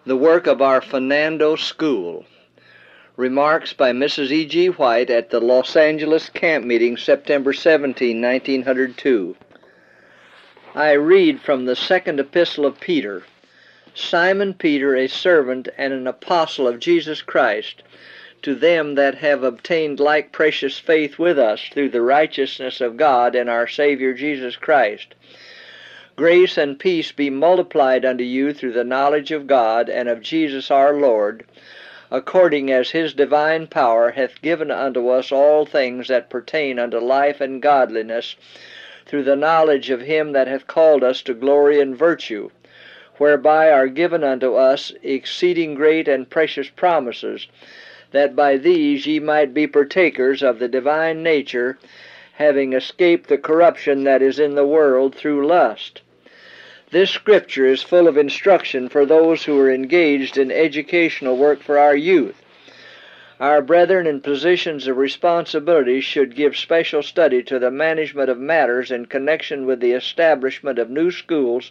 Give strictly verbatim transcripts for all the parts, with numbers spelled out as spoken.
The work of our Fernando School. Remarks by Missus E G White at the Los Angeles Camp Meeting, September seventeenth, nineteen oh two. I read from the second epistle of Peter. Simon Peter, a servant and an apostle of Jesus Christ, to them that have obtained like precious faith with us through the righteousness of God and our Savior Jesus Christ. Grace and peace be multiplied unto you through the knowledge of God and of Jesus our Lord, according as his divine power hath given unto us all things that pertain unto life and godliness, through the knowledge of him that hath called us to glory and virtue, whereby are given unto us exceeding great and precious promises, that by these ye might be partakers of the divine nature, having escaped the corruption that is in the world through lust. This scripture is full of instruction for those who are engaged in educational work for our youth. Our brethren in positions of responsibility should give special study to the management of matters in connection with the establishment of new schools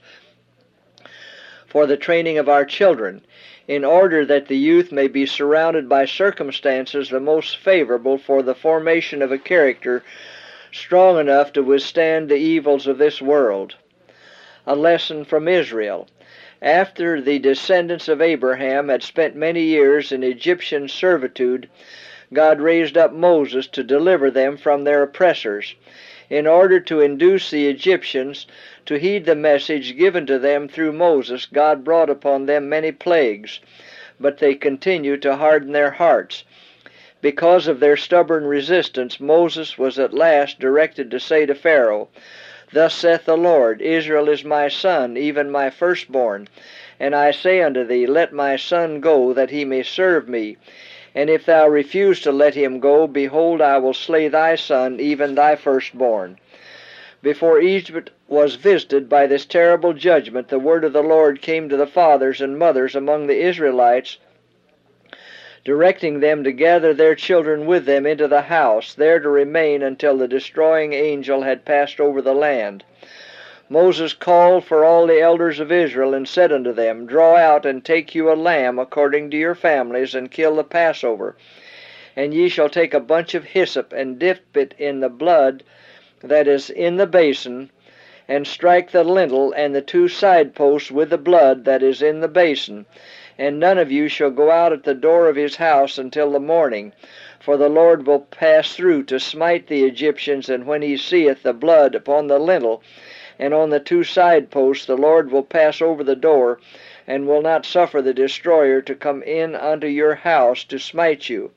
for the training of our children, in order that the youth may be surrounded by circumstances the most favorable for the formation of a character strong enough to withstand the evils of this world. A lesson from Israel. After the descendants of Abraham had spent many years in Egyptian servitude, God raised up Moses to deliver them from their oppressors, in order to induce the Egyptians to heed the message given to them through Moses. God brought upon them many plagues, but they continued to harden their hearts. Because of their stubborn resistance, Moses was at last directed to say to Pharaoh, Thus saith the Lord, Israel is my son, even my firstborn. And I say unto thee, Let my son go, that he may serve me. And if thou refuse to let him go, behold, I will slay thy son, even thy firstborn. Before Egypt was visited by this terrible judgment, the word of the Lord came to the fathers and mothers among the Israelites, directing them to gather their children with them into the house, there to remain until the destroying angel had passed over the land. Moses called for all the elders of Israel, and said unto them, Draw out and take you a lamb according to your families, and kill the Passover. And ye shall take a bunch of hyssop, and dip it in the blood that is in the basin, and strike the lintel and the two side posts with the blood that is in the basin. And none of you shall go out at the door of his house until the morning, for the Lord will pass through to smite the Egyptians, and when he seeth the blood upon the lintel and on the two side posts, the Lord will pass over the door, and will not suffer the destroyer to come in unto your house to smite you.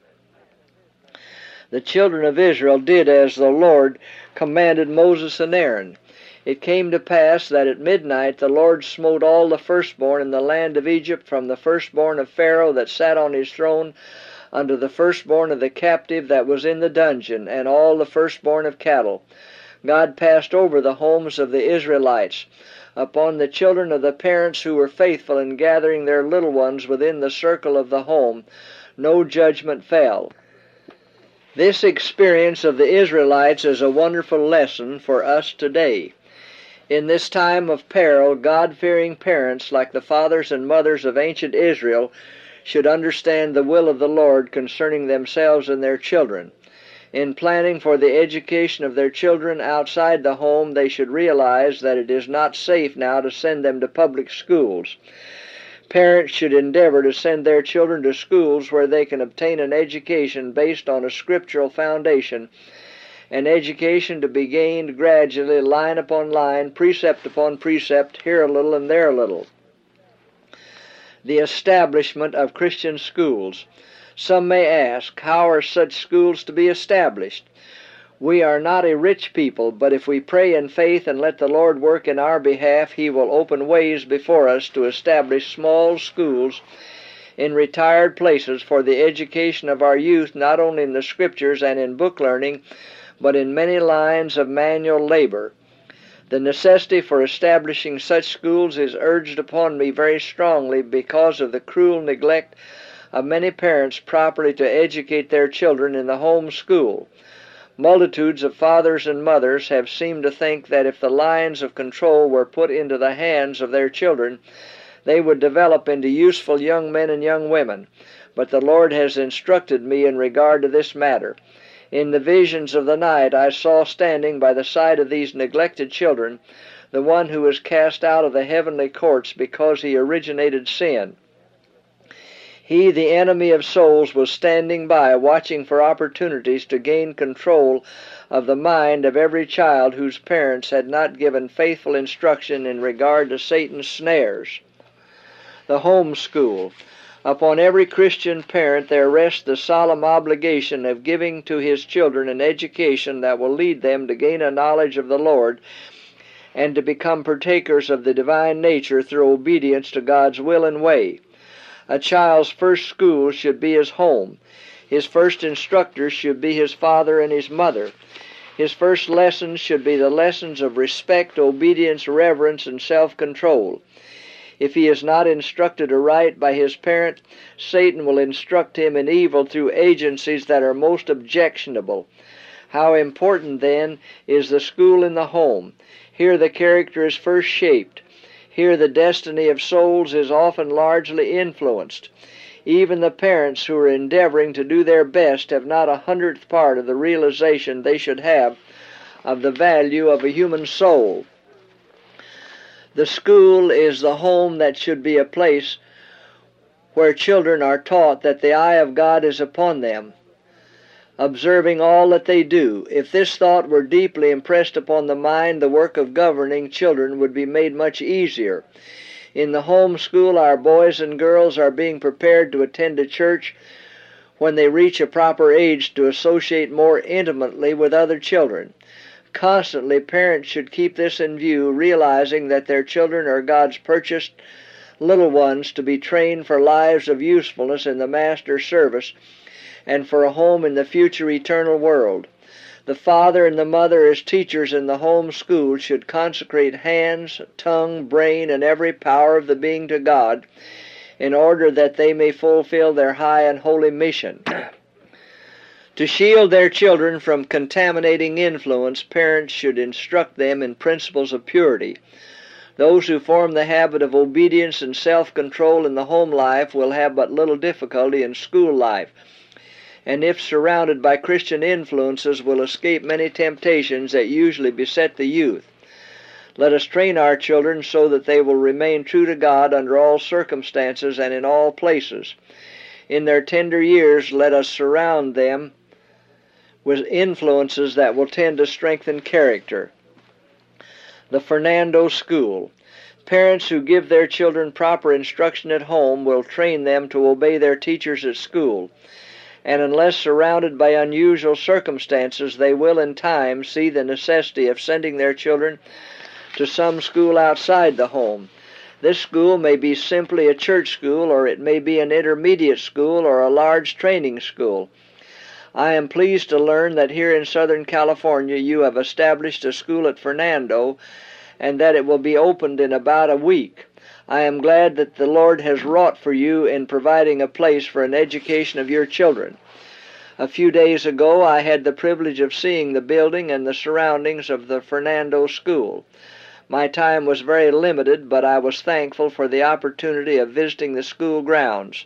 The children of Israel did as the Lord commanded Moses and Aaron. It came to pass that at midnight the Lord smote all the firstborn in the land of Egypt, from the firstborn of Pharaoh that sat on his throne unto the firstborn of the captive that was in the dungeon, and all the firstborn of cattle. God passed over the homes of the Israelites. Upon the children of the parents who were faithful in gathering their little ones within the circle of the home, no judgment fell. This experience of the Israelites is a wonderful lesson for us today. In this time of peril, God-fearing parents, like the fathers and mothers of ancient Israel, should understand the will of the Lord concerning themselves and their children. In planning for the education of their children outside the home, they should realize that it is not safe now to send them to public schools. Parents should endeavor to send their children to schools where they can obtain an education based on a scriptural foundation, an education to be gained gradually, line upon line, precept upon precept, here a little and there a little. The establishment of Christian schools. Some may ask, how are such schools to be established? We are not a rich people, but if we pray in faith and let the Lord work in our behalf, he will open ways before us to establish small schools in retired places for the education of our youth, not only in the Scriptures and in book learning, but in many lines of manual labor. The necessity for establishing such schools is urged upon me very strongly because of the cruel neglect of many parents properly to educate their children in the home school. Multitudes of fathers and mothers have seemed to think that if the lines of control were put into the hands of their children, they would develop into useful young men and young women. But the Lord has instructed me in regard to this matter. In the visions of the night I saw standing by the side of these neglected children the one who was cast out of the heavenly courts because he originated sin. He, the enemy of souls, was standing by, watching for opportunities to gain control of the mind of every child whose parents had not given faithful instruction in regard to Satan's snares. The home school. Upon every Christian parent there rests the solemn obligation of giving to his children an education that will lead them to gain a knowledge of the Lord and to become partakers of the divine nature through obedience to God's will and way. A child's first school should be his home. His first instructors should be his father and his mother. His first lessons should be the lessons of respect, obedience, reverence, and self-control. If he is not instructed aright by his parent, Satan will instruct him in evil through agencies that are most objectionable. How important, then, is the school in the home. Here the character is first shaped. Here the destiny of souls is often largely influenced. Even the parents who are endeavoring to do their best have not a hundredth part of the realization they should have of the value of a human soul. The school is the home that should be a place where children are taught that the eye of God is upon them, observing all that they do. If this thought were deeply impressed upon the mind, the work of governing children would be made much easier. In the home school, our boys and girls are being prepared to attend a church when they reach a proper age to associate more intimately with other children. Constantly, parents should keep this in view, realizing that their children are God's purchased little ones to be trained for lives of usefulness in the Master's service and for a home in the future eternal world. The father and the mother as teachers in the home school should consecrate hands, tongue, brain, and every power of the being to God in order that they may fulfill their high and holy mission. To shield their children from contaminating influence, parents should instruct them in principles of purity. Those who form the habit of obedience and self-control in the home life will have but little difficulty in school life, and if surrounded by Christian influences will escape many temptations that usually beset the youth. Let us train our children so that they will remain true to God under all circumstances and in all places. In their tender years, let us surround them with influences that will tend to strengthen character. The Fernando School. Parents who give their children proper instruction at home will train them to obey their teachers at school, and unless surrounded by unusual circumstances, they will in time see the necessity of sending their children to some school outside the home. This school may be simply a church school, or it may be an intermediate school or a large training school. I am pleased to learn that here in Southern California you have established a school at Fernando and that it will be opened in about a week. I am glad that the Lord has wrought for you in providing a place for an education of your children. A few days ago I had the privilege of seeing the building and the surroundings of the Fernando School. My time was very limited, but I was thankful for the opportunity of visiting the school grounds.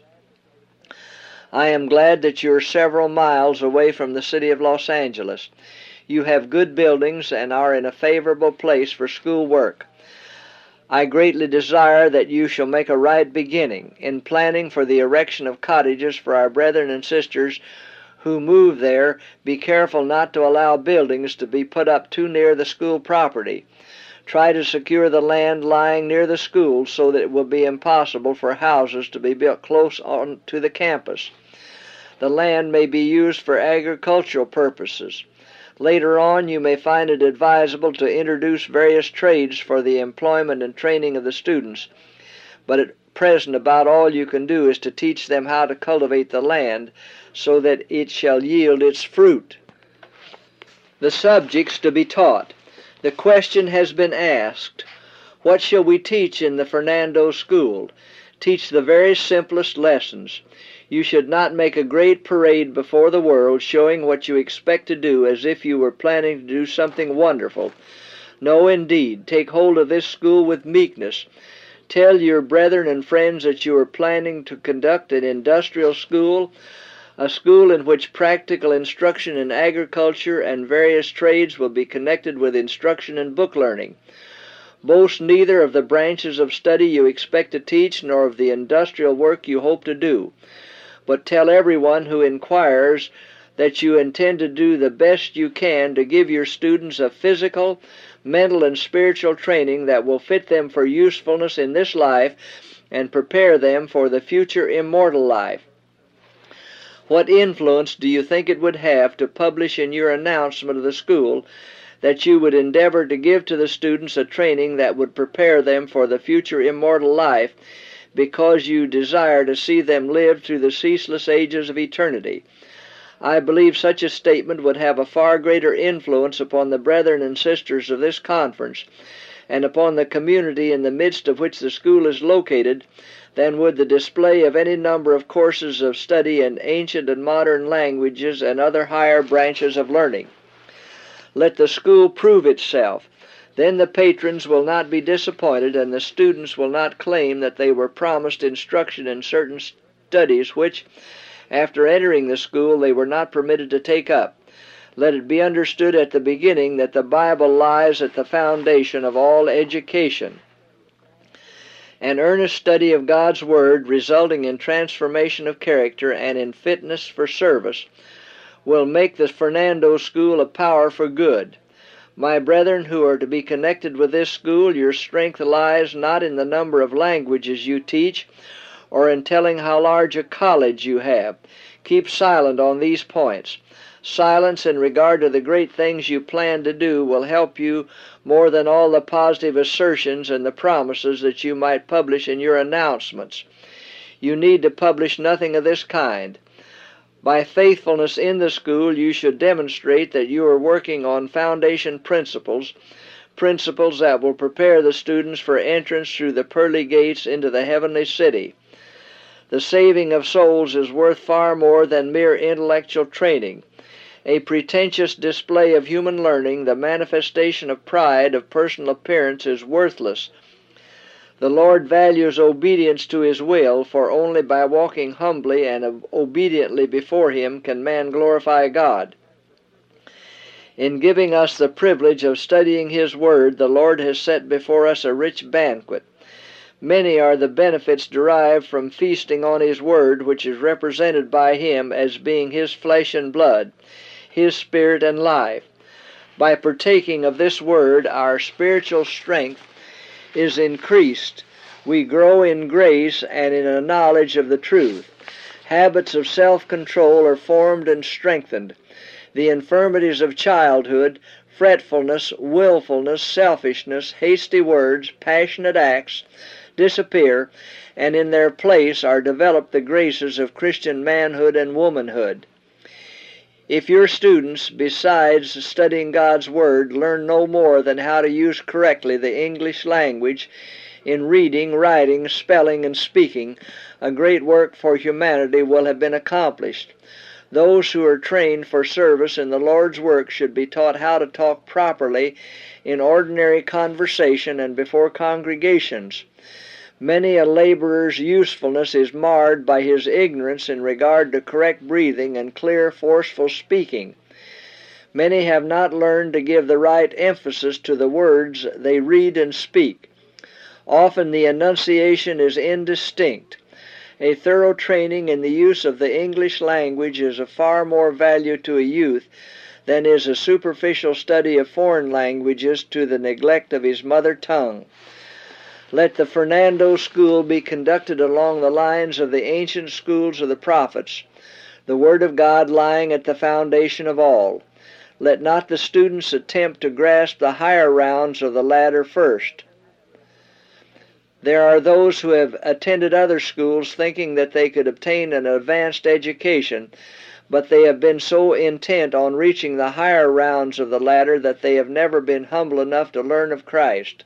I am glad that you are several miles away from the city of Los Angeles. You have good buildings and are in a favorable place for school work. I greatly desire that you shall make a right beginning. In planning for the erection of cottages for our brethren and sisters who move there, be careful not to allow buildings to be put up too near the school property. Try to secure the land lying near the school so that it will be impossible for houses to be built close on to the campus. The land may be used for agricultural purposes. Later on, you may find it advisable to introduce various trades for the employment and training of the students, but at present about all you can do is to teach them how to cultivate the land so that it shall yield its fruit. The subjects to be taught. The question has been asked, what shall we teach in the Fernando School? Teach the very simplest lessons. You should not make a great parade before the world showing what you expect to do as if you were planning to do something wonderful. No, indeed, take hold of this school with meekness. Tell your brethren and friends that you are planning to conduct an industrial school, a school in which practical instruction in agriculture and various trades will be connected with instruction in book learning. Boast neither of the branches of study you expect to teach nor of the industrial work you hope to do, but tell everyone who inquires that you intend to do the best you can to give your students a physical, mental, and spiritual training that will fit them for usefulness in this life and prepare them for the future immortal life. What influence do you think it would have to publish in your announcement of the school that you would endeavor to give to the students a training that would prepare them for the future immortal life, because you desire to see them live through the ceaseless ages of eternity? I believe such a statement would have a far greater influence upon the brethren and sisters of this conference and upon the community in the midst of which the school is located than would the display of any number of courses of study in ancient and modern languages and other higher branches of learning. Let the school prove itself. Then the patrons will not be disappointed, and the students will not claim that they were promised instruction in certain studies which, after entering the school, they were not permitted to take up. Let it be understood at the beginning that the Bible lies at the foundation of all education. An earnest study of God's Word, resulting in transformation of character and in fitness for service, will make the Fernando School a power for good. My brethren who are to be connected with this school, your strength lies not in the number of languages you teach, or in telling how large a college you have. Keep silent on these points. Silence in regard to the great things you plan to do will help you more than all the positive assertions and the promises that you might publish in your announcements. You need to publish nothing of this kind. By faithfulness in the school, you should demonstrate that you are working on foundation principles, principles that will prepare the students for entrance through the pearly gates into the heavenly city. The saving of souls is worth far more than mere intellectual training. A pretentious display of human learning, the manifestation of pride of personal appearance, is worthless. The Lord values obedience to His will, for only by walking humbly and obediently before Him can man glorify God. In giving us the privilege of studying His Word, the Lord has set before us a rich banquet. Many are the benefits derived from feasting on His Word, which is represented by Him as being His flesh and blood, His spirit and life. By partaking of this Word, our spiritual strength is increased. We grow in grace and in a knowledge of the truth. Habits of self-control are formed and strengthened. The infirmities of childhood, fretfulness, willfulness, selfishness, hasty words, passionate acts, disappear, and in their place are developed the graces of Christian manhood and womanhood. If your students, besides studying God's Word, learn no more than how to use correctly the English language in reading, writing, spelling, and speaking, a great work for humanity will have been accomplished. Those who are trained for service in the Lord's work should be taught how to talk properly in ordinary conversation and before congregations. Many a laborer's usefulness is marred by his ignorance in regard to correct breathing and clear, forceful speaking. Many have not learned to give the right emphasis to the words they read and speak. Often the enunciation is indistinct. A thorough training in the use of the English language is of far more value to a youth than is a superficial study of foreign languages to the neglect of his mother tongue. Let the Fernando School be conducted along the lines of the ancient schools of the prophets, the Word of God lying at the foundation of all. Let not the students attempt to grasp the higher rounds of the ladder first. There are those who have attended other schools thinking that they could obtain an advanced education, but they have been so intent on reaching the higher rounds of the ladder that they have never been humble enough to learn of Christ.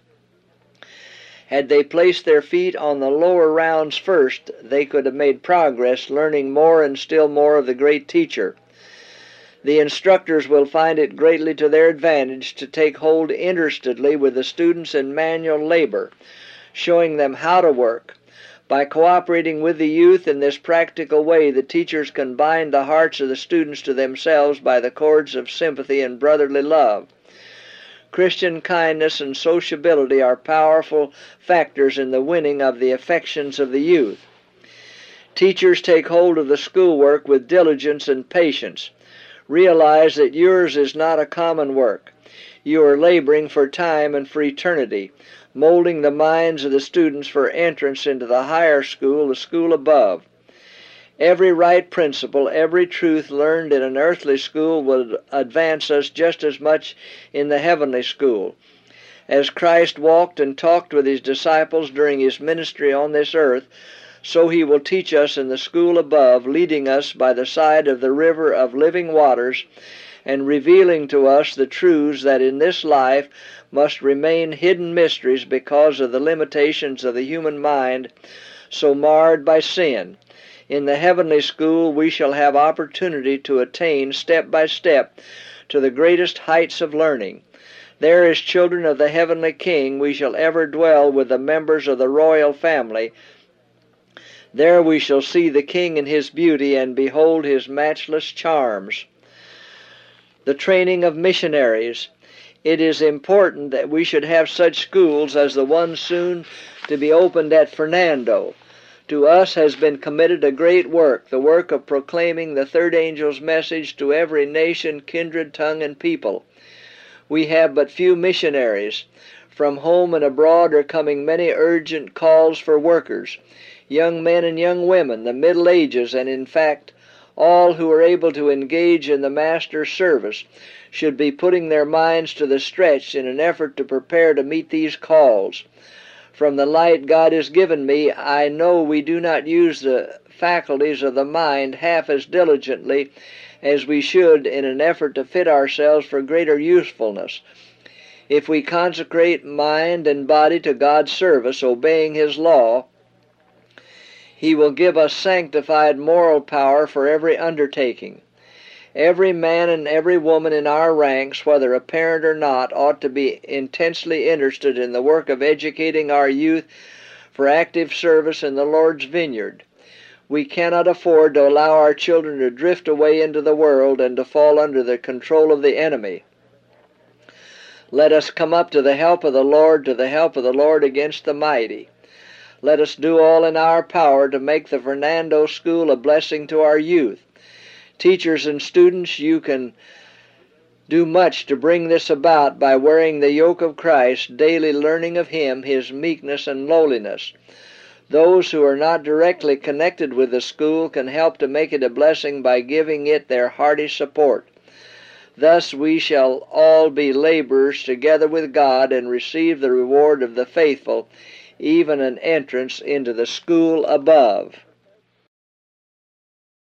Had they placed their feet on the lower rounds first, they could have made progress, learning more and still more of the great teacher. The instructors will find it greatly to their advantage to take hold interestedly with the students in manual labor, showing them how to work. By cooperating with the youth in this practical way, the teachers can bind the hearts of the students to themselves by the cords of sympathy and brotherly love. Christian kindness and sociability are powerful factors in the winning of the affections of the youth. Teachers take hold of the schoolwork with diligence and patience. Realize that yours is not a common work. You are laboring for time and for eternity, molding the minds of the students for entrance into the higher school, the school above. Every right principle, every truth learned in an earthly school will advance us just as much in the heavenly school. As Christ walked and talked with his disciples during his ministry on this earth, so he will teach us in the school above, leading us by the side of the river of living waters and revealing to us the truths that in this life must remain hidden mysteries because of the limitations of the human mind so marred by sin. In the heavenly school we shall have opportunity to attain step by step to the greatest heights of learning. There, as children of the heavenly King, we shall ever dwell with the members of the royal family. There we shall see the King in his beauty and behold his matchless charms. The training of missionaries. It is important that we should have such schools as the one soon to be opened at Fernando. To us has been committed a great work, the work of proclaiming the third angel's message to every nation, kindred, tongue, and people. We have but few missionaries. From home and abroad are coming many urgent calls for workers, young men and young women, the Middle Ages, and in fact all who are able to engage in the Master's service should be putting their minds to the stretch in an effort to prepare to meet these calls. From the light God has given me, I know we do not use the faculties of the mind half as diligently as we should in an effort to fit ourselves for greater usefulness. If we consecrate mind and body to God's service, obeying his law, he will give us sanctified moral power for every undertaking. Every man and every woman in our ranks, whether a parent or not, ought to be intensely interested in the work of educating our youth for active service in the Lord's vineyard. We cannot afford to allow our children to drift away into the world and to fall under the control of the enemy. Let us come up to the help of the Lord, to the help of the Lord against the mighty. Let us do all in our power to make the Fernando School a blessing to our youth. Teachers and students, you can do much to bring this about by wearing the yoke of Christ, daily learning of him, his meekness and lowliness. Those who are not directly connected with the school can help to make it a blessing by giving it their hearty support. Thus we shall all be laborers together with God and receive the reward of the faithful, even an entrance into the school above.